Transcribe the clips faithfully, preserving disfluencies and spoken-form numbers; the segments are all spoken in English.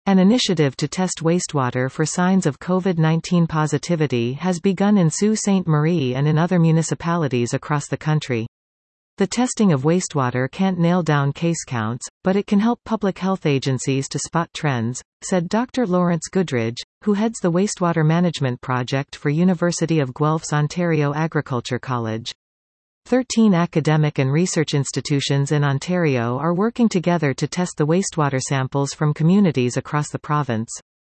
An initiative to test wastewater for signs of COVID nineteen positivity has begun in Sault Ste. Marie and in other municipalities across the country. The testing of wastewater can't nail down case counts, but it can help public health agencies to spot trends, said Doctor Lawrence Goodridge, who heads the Wastewater Management Project for University of Guelph's Ontario Agriculture College. Thirteen academic and research institutions in Ontario are working together to test the wastewater samples from communities across the province.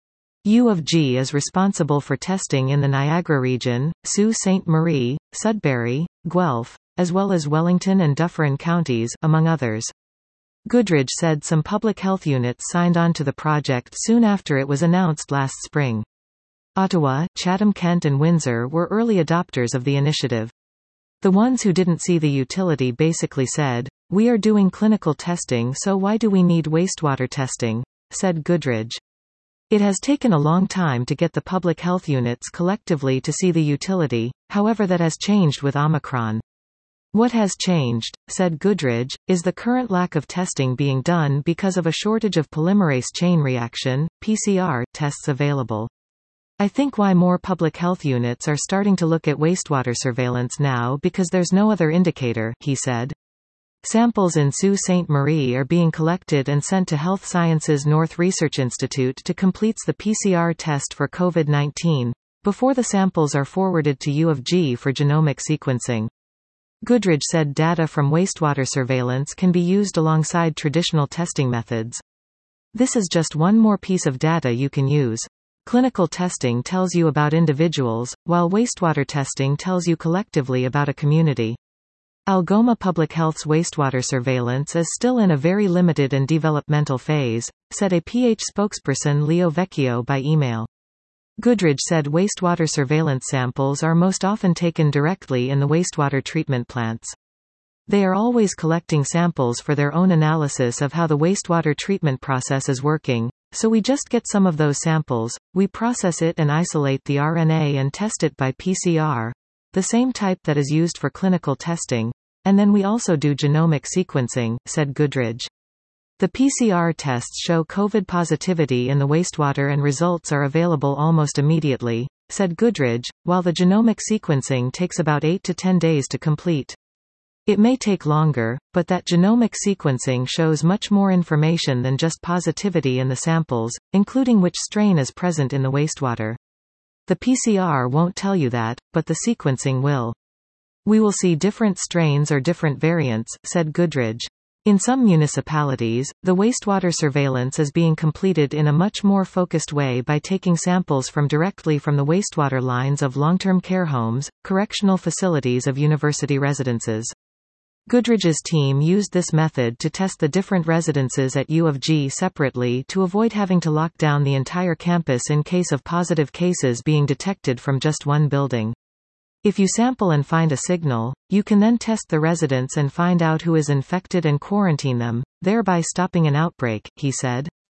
U of G is responsible for testing in the Niagara region, Sault Ste. Marie, Sudbury, Guelph, as well as Wellington and Dufferin counties, among others. Goodridge said some public health units signed on to the project soon after it was announced last spring. Ottawa, Chatham-Kent and Windsor were early adopters of the initiative. The ones who didn't see the utility basically said, "We are doing clinical testing, so why do we need wastewater testing?" said Goodridge. It has taken a long time to get the public health units collectively to see the utility, however that has changed with Omicron. What has changed, said Goodridge, is the current lack of testing being done because of a shortage of polymerase chain reaction, P C R, tests available. I think why more public health units are starting to look at wastewater surveillance now because there's no other indicator, he said. Samples in Sault Ste. Marie are being collected and sent to Health Sciences North Research Institute to complete the P C R test for COVID nineteen, before the samples are forwarded to U of G for genomic sequencing. Goodridge said data from wastewater surveillance can be used alongside traditional testing methods. This is just one more piece of data you can use. Clinical testing tells you about individuals, while wastewater testing tells you collectively about a community. Algoma Public Health's wastewater surveillance is still in a very limited and developmental phase, said a P H spokesperson Leo Vecchio by email. Goodridge said wastewater surveillance samples are most often taken directly in the wastewater treatment plants. They are always collecting samples for their own analysis of how the wastewater treatment process is working, so we just get some of those samples, we process it and isolate the R N A and test it by P C R, the same type that is used for clinical testing, and then we also do genomic sequencing, said Goodridge. The P C R tests show COVID positivity in the wastewater and results are available almost immediately, said Goodridge, while the genomic sequencing takes about eight to ten days to complete. It may take longer, but that genomic sequencing shows much more information than just positivity in the samples, including which strain is present in the wastewater. The P C R won't tell you that, but the sequencing will. We will see different strains or different variants, said Goodridge. In some municipalities, the wastewater surveillance is being completed in a much more focused way by taking samples from directly from the wastewater lines of long-term care homes, correctional facilities of university residences. Goodridge's team used this method to test the different residences at U of G separately to avoid having to lock down the entire campus in case of positive cases being detected from just one building. If you sample and find a signal, you can then test the residents and find out who is infected and quarantine them, thereby stopping an outbreak, he said.